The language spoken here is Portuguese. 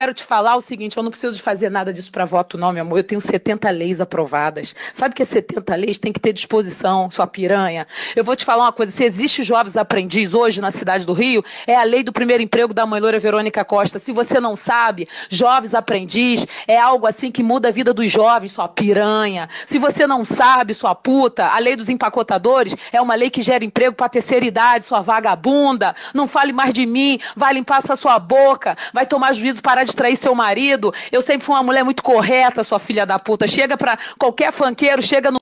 quero te falar o seguinte, eu não preciso de fazer nada disso para voto não, meu amor, eu tenho 70 leis aprovadas. Sabe que é 70 leis? Tem que ter disposição, sua piranha. Eu vou te falar uma coisa, se existe jovens aprendiz hoje na cidade do Rio, é a lei do primeiro emprego da mãe loura Verônica Costa. Se você não sabe, jovens aprendiz é algo assim que muda a vida dos jovens, sua piranha. Se você não sabe, sua puta, a lei dos empacotadores é uma lei que gera emprego para terceira idade, sua vagabunda. Não fale mais de mim, vai limpar essa sua boca, vai tomar juízo, parar de trair seu marido. Eu sempre fui uma mulher muito correta, sua filha da puta. Chega pra qualquer funkeiro, chega no